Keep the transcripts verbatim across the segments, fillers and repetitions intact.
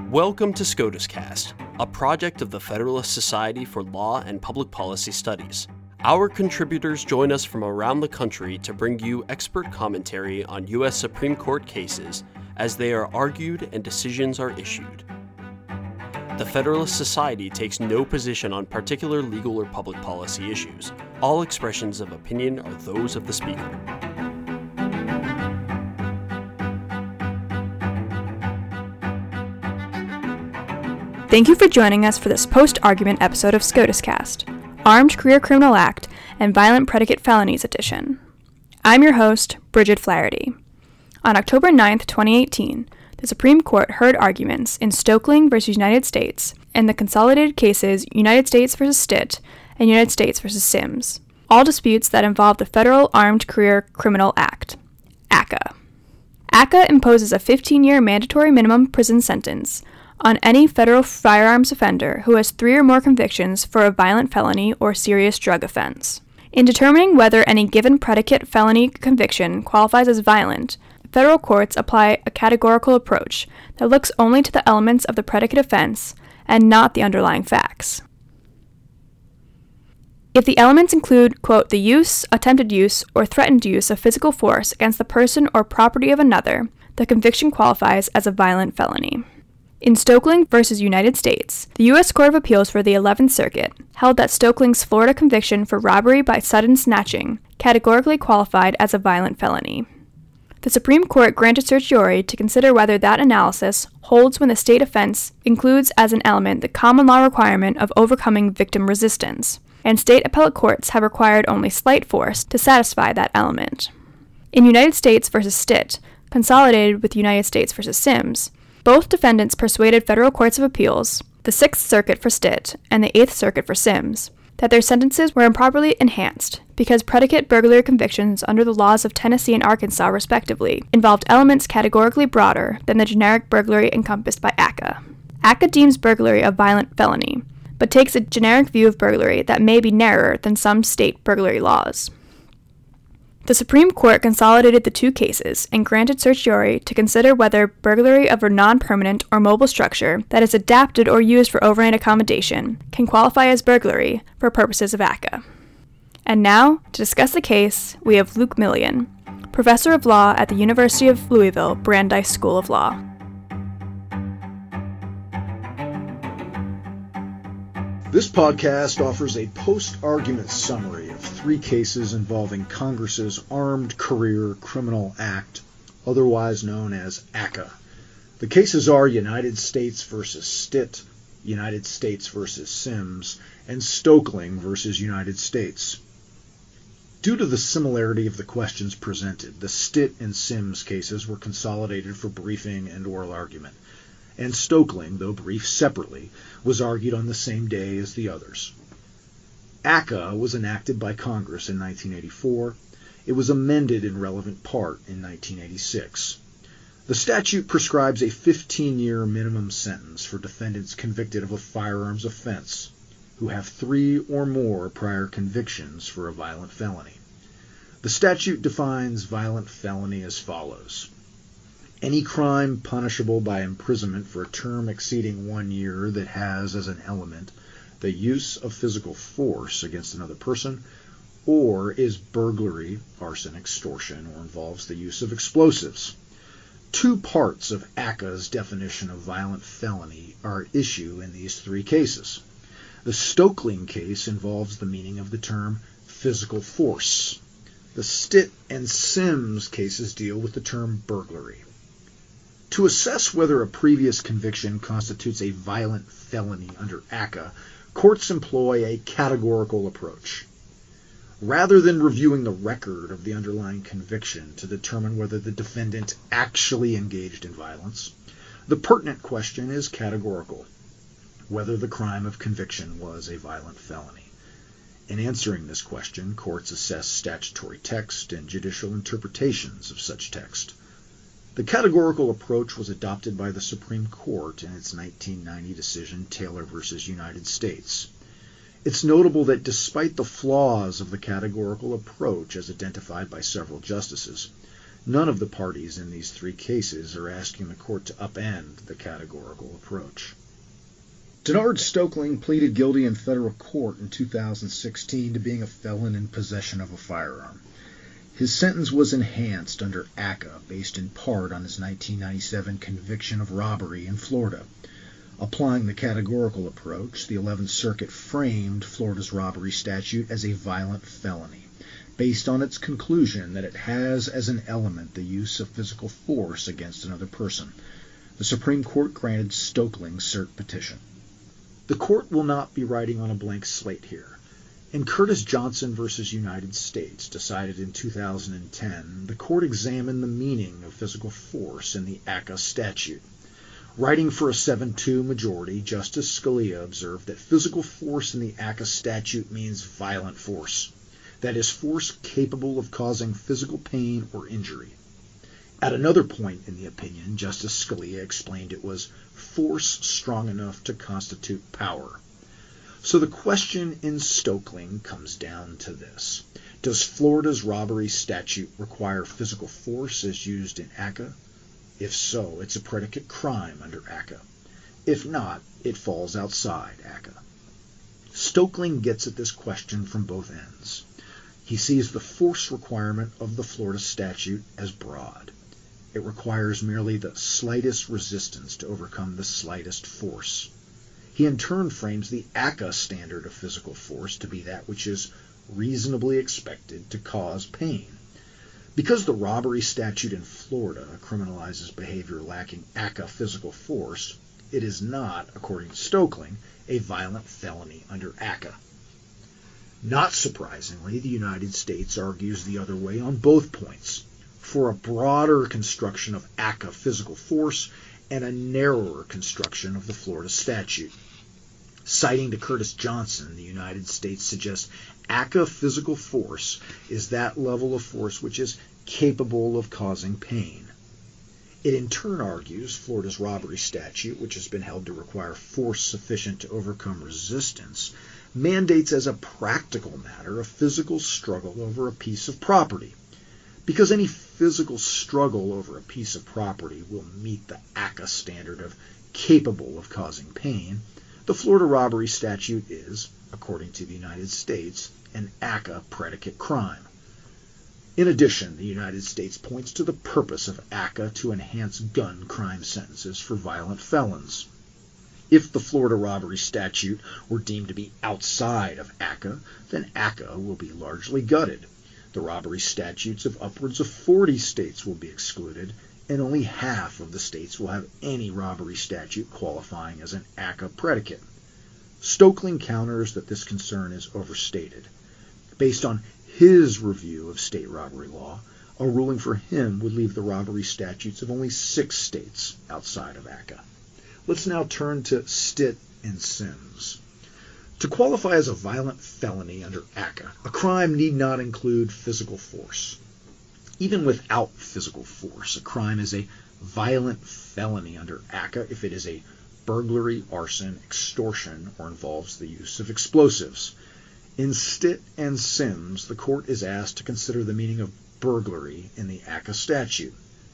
Welcome to SCOTUScast, a project of the Federalist Society for Law and Public Policy Studies. Our contributors join us from around the country to bring you expert commentary on U S Supreme Court cases as they are argued and decisions are issued. The Federalist Society takes no position on particular legal or public policy issues. All expressions of opinion are those of the speaker. Thank you for joining us for this post-argument episode of SCOTUScast, Armed Career Criminal Act and Violent Predicate Felonies Edition. I'm your host, Bridget Flaherty. On October ninth, twenty eighteen, the Supreme Court heard arguments in Stoeckling v. United States and the consolidated cases United States v. Stitt and United States v. Sims, all disputes that involve the Federal Armed Career Criminal Act, A C C A. A C C A imposes a fifteen-year mandatory minimum prison sentence on any federal firearms offender who has three or more convictions for a violent felony or serious drug offense. In determining whether any given predicate felony conviction qualifies as violent, federal courts apply a categorical approach that looks only to the elements of the predicate offense and not the underlying facts. If the elements include, quote, the use, attempted use, or threatened use of physical force against the person or property of another, the conviction qualifies as a violent felony. In Stoeckling v. United States, the U S Court of Appeals for the eleventh Circuit held that Stoeckling's Florida conviction for robbery by sudden snatching categorically qualified as a violent felony. The Supreme Court granted certiorari to consider whether that analysis holds when the state offense includes as an element the common law requirement of overcoming victim resistance, and state appellate courts have required only slight force to satisfy that element. In United States v. Stitt, consolidated with United States v. Sims, both defendants persuaded federal courts of appeals, the Sixth Circuit for Stitt and the Eighth Circuit for Sims, that their sentences were improperly enhanced because predicate burglary convictions under the laws of Tennessee and Arkansas, respectively, involved elements categorically broader than the generic burglary encompassed by A C C A. A C C A deems burglary a violent felony, but takes a generic view of burglary that may be narrower than some state burglary laws. The Supreme Court consolidated the two cases and granted certiorari to consider whether burglary of a non-permanent or mobile structure that is adapted or used for overnight accommodation can qualify as burglary for purposes of A C C A. And now, to discuss the case, we have Luke Millian, professor of law at the University of Louisville Brandeis School of Law. This podcast offers a post-argument summary of three cases involving Congress's Armed Career Criminal Act, otherwise known as A C C A. The cases are United States v. Stitt, United States v. Sims, and Stoeckling v. United States. Due to the similarity of the questions presented, the Stitt and Sims cases were consolidated for briefing and oral argument, and Stoeckling, though briefed separately, was argued on the same day as the others. A C C A was enacted by Congress in nineteen eighty-four. It was amended in relevant part in nineteen eighty-six. The statute prescribes a fifteen-year minimum sentence for defendants convicted of a firearms offense who have three or more prior convictions for a violent felony. The statute defines violent felony as follows: any crime punishable by imprisonment for a term exceeding one year that has as an element the use of physical force against another person, or is burglary, arson, extortion, or involves the use of explosives. Two parts of A C C A's definition of violent felony are at issue in these three cases. The Stoeckling case involves the meaning of the term physical force. The Stitt and Sims cases deal with the term burglary. To assess whether a previous conviction constitutes a violent felony under A C C A, courts employ a categorical approach. Rather than reviewing the record of the underlying conviction to determine whether the defendant actually engaged in violence, the pertinent question is categorical: whether the crime of conviction was a violent felony. In answering this question, courts assess statutory text and judicial interpretations of such text. The categorical approach was adopted by the Supreme Court in its nineteen ninety decision, Taylor v. United States. It's notable that despite the flaws of the categorical approach as identified by several justices, None of the parties in these three cases are asking the court to upend the categorical approach. Denard Stoeckling pleaded guilty in federal court in two thousand sixteen to being a felon in possession of a firearm. His sentence was enhanced under A C C A based in part on his nineteen ninety-seven conviction of robbery in Florida. Applying the categorical approach, the eleventh Circuit framed Florida's robbery statute as a violent felony, based on its conclusion that it has as an element the use of physical force against another person. The Supreme Court granted Stoeckling's cert petition. The court will not be writing on a blank slate here. In Curtis Johnson v. United States, decided in two thousand ten, the court examined the meaning of physical force in the A C C A statute. Writing for a seven two majority, Justice Scalia observed that physical force in the A C C A statute means violent force. That is, force capable of causing physical pain or injury. At another point in the opinion, Justice Scalia explained it was force strong enough to constitute power. So the question in Stoeckling comes down to this. Does Florida's robbery statute require physical force as used in A C C A? If so, it's a predicate crime under A C C A. If not, it falls outside A C C A. Stoeckling gets at this question from both ends. He sees the force requirement of the Florida statute as broad. It requires merely the slightest resistance to overcome the slightest force. He in turn frames the A C C A standard of physical force to be that which is reasonably expected to cause pain. Because the robbery statute in Florida criminalizes behavior lacking A C C A physical force, it is not, according to Stoeckling, a violent felony under A C C A. Not surprisingly, the United States argues the other way on both points, for a broader construction of A C C A physical force and a narrower construction of the Florida statute. Citing to Curtis Johnson, the United States suggests A C C A physical force is that level of force which is capable of causing pain. It in turn argues Florida's robbery statute, which has been held to require force sufficient to overcome resistance, mandates as a practical matter a physical struggle over a piece of property. Because any physical struggle over a piece of property will meet the A C C A standard of capable of causing pain, the Florida robbery statute is, according to the United States, an A C C A predicate crime. In addition, the United States points to the purpose of A C C A to enhance gun crime sentences for violent felons. If the Florida robbery statute were deemed to be outside of A C C A, then A C C A will be largely gutted. The robbery statutes of upwards of forty states will be excluded, and only half of the states will have any robbery statute qualifying as an A C C A predicate. Stoeckling counters that this concern is overstated. Based on his review of state robbery law, a ruling for him would leave the robbery statutes of only six states outside of A C C A. Let's now turn to Stitt and Sims. To qualify as a violent felony under A C C A, a crime need not include physical force. Even without physical force, a crime is a violent felony under A C C A if it is a burglary, arson, extortion, or involves the use of explosives. In Stitt and Sims, the court is asked to consider the meaning of burglary in the A C C A statute.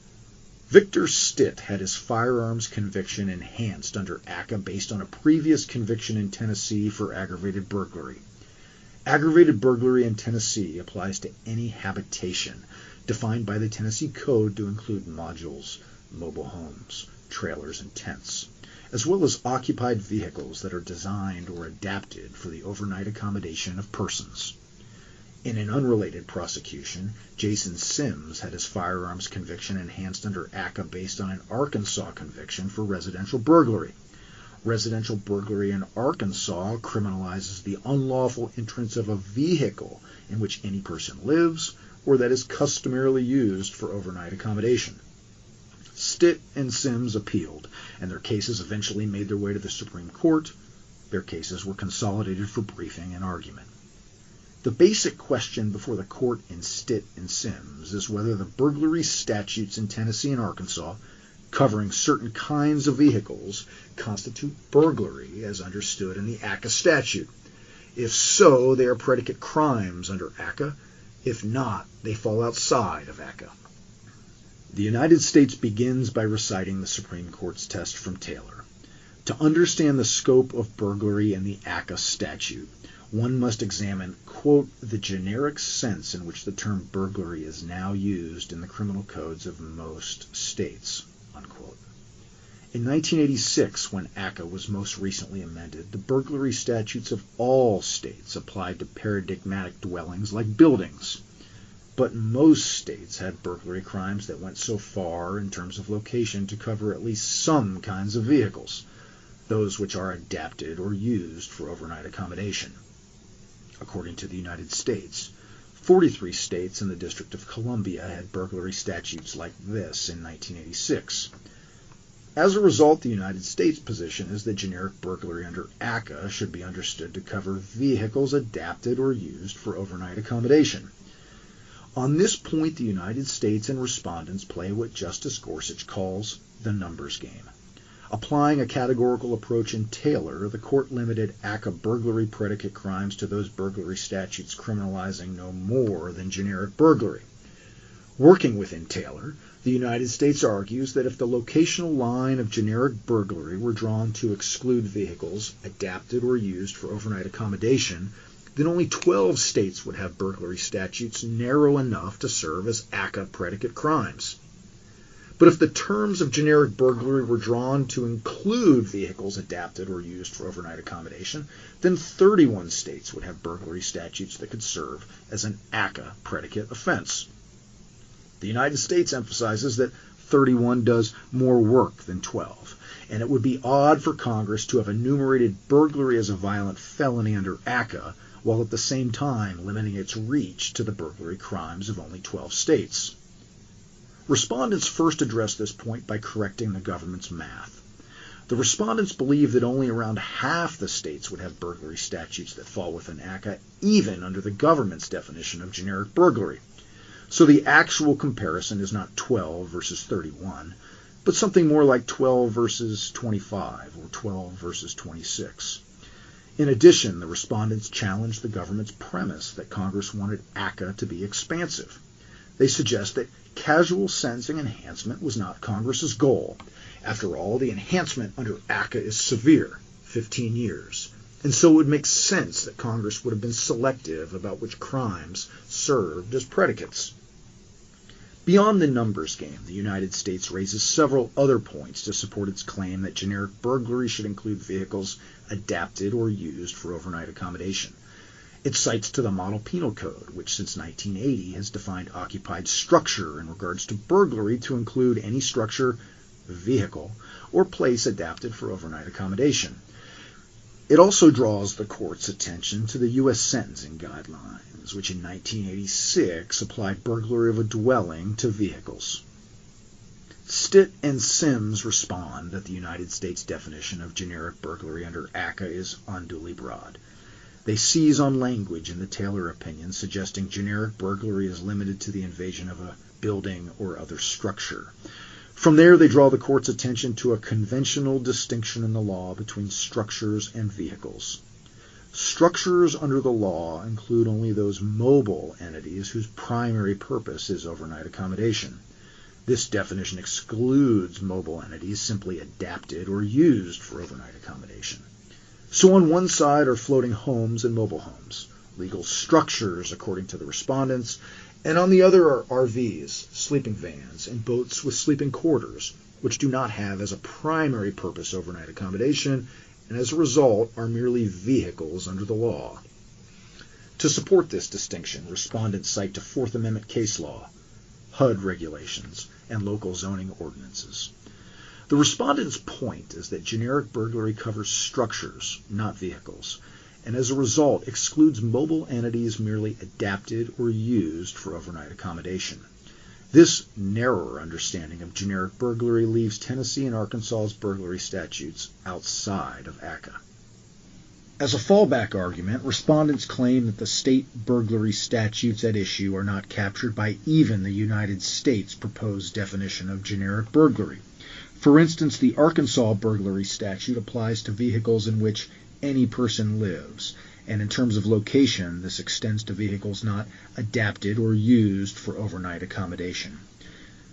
Victor Stitt had his firearms conviction enhanced under A C C A based on a previous conviction in Tennessee for aggravated burglary. Aggravated burglary in Tennessee applies to any habitation defined by the Tennessee Code to include modules, mobile homes, trailers, and tents, as well as occupied vehicles that are designed or adapted for the overnight accommodation of persons. In an unrelated prosecution, Jason Sims had his firearms conviction enhanced under A C C A based on an Arkansas conviction for residential burglary. Residential burglary in Arkansas criminalizes the unlawful entrance of a vehicle in which any person lives or that is customarily used for overnight accommodation. Stitt and Sims appealed, and their cases eventually made their way to the Supreme Court. Their cases were consolidated for briefing and argument. The basic question before the court in Stitt and Sims is whether the burglary statutes in Tennessee and Arkansas covering certain kinds of vehicles constitute burglary as understood in the A C C A statute. If so, they are predicate crimes under A C C A. If not, they fall outside of A C C A. The United States begins by reciting the Supreme Court's test from Taylor. To understand the scope of burglary in the A C C A statute, one must examine, quote, the generic sense in which the term burglary is now used in the criminal codes of most states, unquote. In nineteen eighty-six, when A C C A was most recently amended, the burglary statutes of all states applied to paradigmatic dwellings like buildings. But most states had burglary crimes that went so far in terms of location to cover at least some kinds of vehicles, those which are adapted or used for overnight accommodation. According to the United States, forty-three states and the District of Columbia had burglary statutes like this in nineteen eighty-six. As a result, the United States' position is that generic burglary under A C C A should be understood to cover vehicles adapted or used for overnight accommodation. On this point, the United States and respondents play what Justice Gorsuch calls the numbers game. Applying a categorical approach in Taylor, the court limited A C C A burglary predicate crimes to those burglary statutes criminalizing no more than generic burglary. Working within Taylor, the United States argues that if the locational line of generic burglary were drawn to exclude vehicles adapted or used for overnight accommodation, then only twelve states would have burglary statutes narrow enough to serve as A C C A predicate crimes. But if the terms of generic burglary were drawn to include vehicles adapted or used for overnight accommodation, then thirty-one states would have burglary statutes that could serve as an A C C A predicate offense. The United States emphasizes that thirty-one does more work than twelve, and it would be odd for Congress to have enumerated burglary as a violent felony under A C C A, while at the same time limiting its reach to the burglary crimes of only twelve states. Respondents first addressed this point by correcting the government's math. The respondents believe that only around half the states would have burglary statutes that fall within A C C A, even under the government's definition of generic burglary. So the actual comparison is not twelve versus thirty-one, but something more like twelve versus twenty-five or twelve versus twenty-six. In addition, the respondents challenged the government's premise that Congress wanted A C C A to be expansive. They suggest that casual sentencing enhancement was not Congress's goal. After all, the enhancement under A C C A is severe, fifteen years, and so it would make sense that Congress would have been selective about which crimes served as predicates. Beyond the numbers game, the United States raises several other points to support its claim that generic burglary should include vehicles adapted or used for overnight accommodation. It cites to the Model Penal Code, which since nineteen eighty has defined occupied structure in regards to burglary to include any structure, vehicle, or place adapted for overnight accommodation. It also draws the court's attention to the U S Sentencing Guidelines, which in nineteen eighty-six applied burglary of a dwelling to vehicles. Stitt and Sims respond that the United States definition of generic burglary under A C C A is unduly broad. They seize on language in the Taylor opinion suggesting generic burglary is limited to the invasion of a building or other structure. From there, they draw the court's attention to a conventional distinction in the law between structures and vehicles. Structures under the law include only those mobile entities whose primary purpose is overnight accommodation. This definition excludes mobile entities simply adapted or used for overnight accommodation. So on one side are floating homes and mobile homes, legal structures according to the respondents, and on the other are R Vs, sleeping vans, and boats with sleeping quarters, which do not have as a primary purpose overnight accommodation, and as a result are merely vehicles under the law. To support this distinction, respondents cite to Fourth Amendment case law, H U D regulations, and local zoning ordinances. The respondent's point is that generic burglary covers structures, not vehicles, and as a result excludes mobile entities merely adapted or used for overnight accommodation. This narrower understanding of generic burglary leaves Tennessee and Arkansas's burglary statutes outside of A C C A. As a fallback argument, respondents claim that the state burglary statutes at issue are not captured by even the United States' proposed definition of generic burglary. For instance, the Arkansas burglary statute applies to vehicles in which any person lives, and in terms of location, this extends to vehicles not adapted or used for overnight accommodation.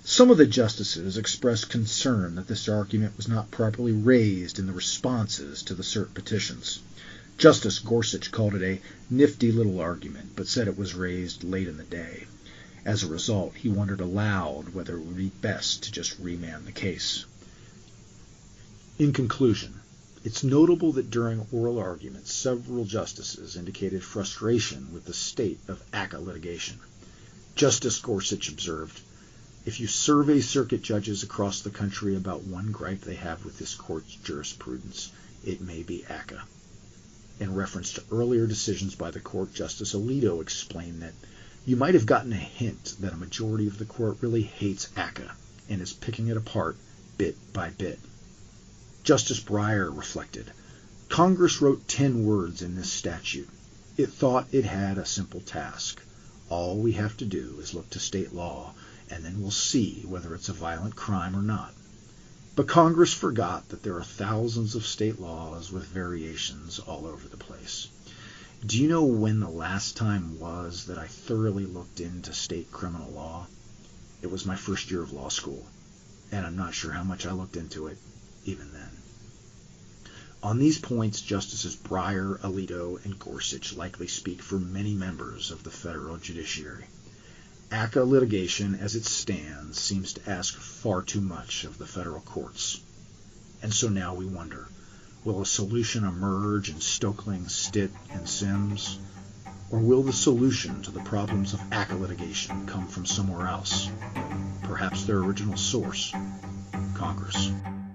Some of the justices expressed concern that this argument was not properly raised in the responses to the cert petitions. Justice Gorsuch called it a nifty little argument, but said it was raised late in the day. As a result, he wondered aloud whether it would be best to just remand the case. In conclusion, it's notable that during oral arguments, several justices indicated frustration with the state of A C C A litigation. Justice Gorsuch observed, "If you survey circuit judges across the country about one gripe they have with this court's jurisprudence, it may be A C C A." In reference to earlier decisions by the court, Justice Alito explained that you might have gotten a hint that a majority of the court really hates A C C A and is picking it apart bit by bit. Justice Breyer reflected, "Congress wrote ten words in this statute. It thought it had a simple task. All we have to do is look to state law, and then we'll see whether it's a violent crime or not. But Congress forgot that there are thousands of state laws with variations all over the place. Do you know when the last time was that I thoroughly looked into state criminal law? It was my first year of law school, and I'm not sure how much I looked into it even then." On these points, Justices Breyer, Alito, and Gorsuch likely speak for many members of the federal judiciary. A C C A litigation, as it stands, seems to ask far too much of the federal courts. And so now we wonder, will a solution emerge in Stoeckling, Stitt, and Sims? Or will the solution to the problems of A C C A litigation come from somewhere else? Perhaps their original source, Congress.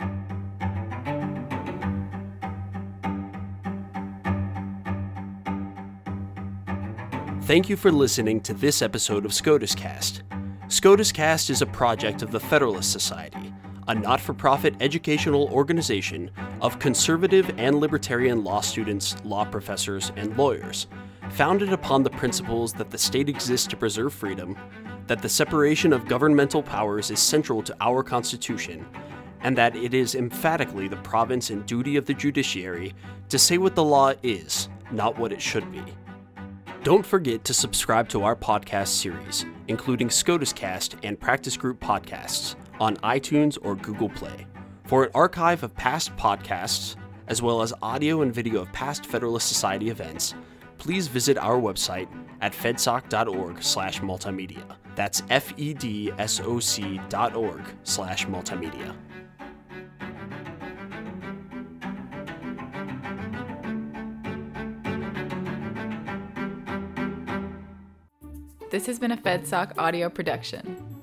Thank you for listening to this episode of SCOTUS Cast. SCOTUS Cast is a project of the Federalist Society, a not-for-profit educational organization of conservative and libertarian law students, law professors, and lawyers, founded upon the principles that the state exists to preserve freedom, that the separation of governmental powers is central to our Constitution, and that it is emphatically the province and duty of the judiciary to say what the law is, not what it should be. Don't forget to subscribe to our podcast series, including SCOTUS Cast and Practice Group podcasts, on iTunes or Google Play. For an archive of past podcasts, as well as audio and video of past Federalist Society events, please visit our website at fedsoc.org slash multimedia. That's F-E-D-S-O-C dot org slash multimedia. This has been a FedSoc audio production.